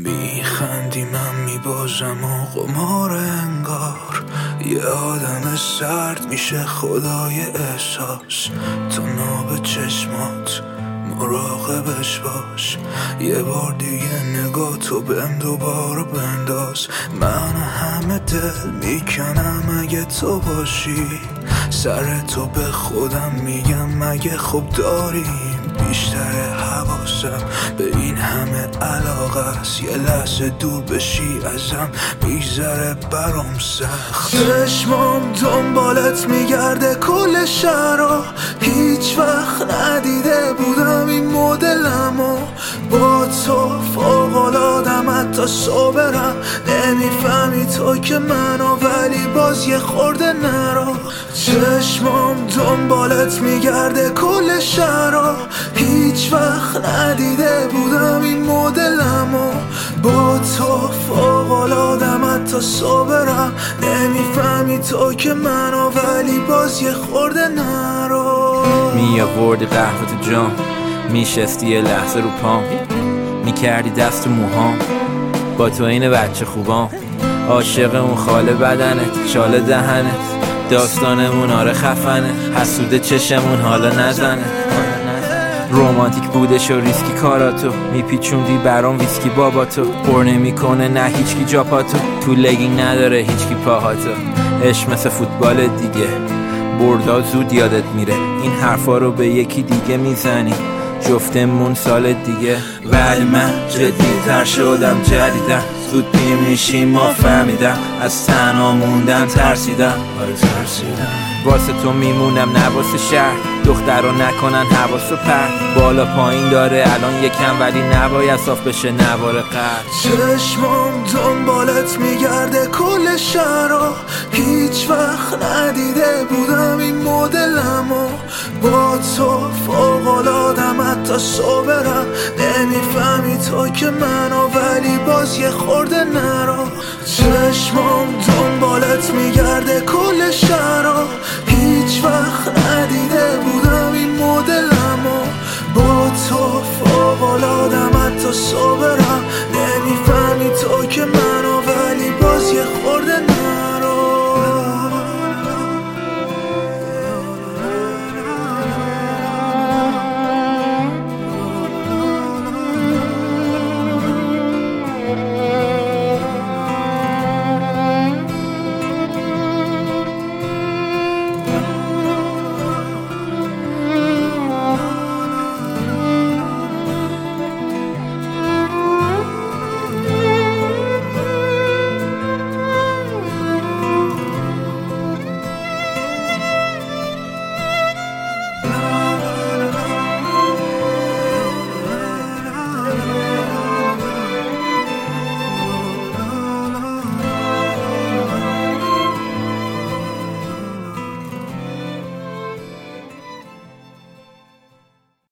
میخندی من میبازم و قمار انگار یه آدم سرد میشه خدای احساس. تو ناب چشمات مراقبش باش، یه بار دیگه نگاه تو بهم دوباره بنداز. من همه دل میکنم اگه تو باشی، سر تو به خودم میگم مگه خوب داریم. بیشتر حواسم به این همه علاقه است، یه لحظه دور بشی ازم میذاره برام سخت. چشمام دنبالت میگرده کل شهرها، هیچ وقت ندیده بودم این مدلمو. با تو فوق‌العاده‌ام حتی صبرم، نمیفهمی تو که منو ولی باز یه خورده نرو. چشمام دنبالت میگرده کل شهرها، هیچ وقت ندیده بودم این مدلمو. با تو فوق‌العاده‌ام حتی صبرم، نمیفهمی تو که منو ولی باز یه خورده نرو. میآوردی قهوه تو جام، میشستی یه لحظه رو پام، میکردی دست و موهام، با تو این بچه خوبام. عاشق اون خاله بدنت، شاله دهنت، داستانمون آره خفنه، حسوده چشمون حالا نزنه. رومانتیک بودش و ریسکی کاراتو، میپیچوندی برام ویسکی باباتو. پر نمیکنه نه هیچکی جاپاتو، تو لگینگ نداره هیچکی پاهاتو. عشق مثل فوتبال دیگه، بردا زود یادت میره. این حرفا رو به یکی دیگه میزنی، جفتمون سال دیگه. ولی من جدی‌تر شدم جدیدم، زود پیر میشیم ما فهمیدم، از تنها موندم ترسیدم. واسه تو میمونم نه واسه شهر، دخترا نکنن حواسو پرت. بالا پایین داره الان یکم ولی نباید صاف بشه نوار قرد. چشمام دنبالت میگرده کل شهرها، هیچ وقت ندیده بودم این مدلمو. با تو فوق‌العاده‌ام حتی صبرم، نمیفهمی تو که منو ولی باز یه خورده نرو. چشمام دنبالت میگرده کل شهرها، هیچ وقت ندیده بودم این مدلمو. با تو فوق‌العاده‌ام حتی صبرم،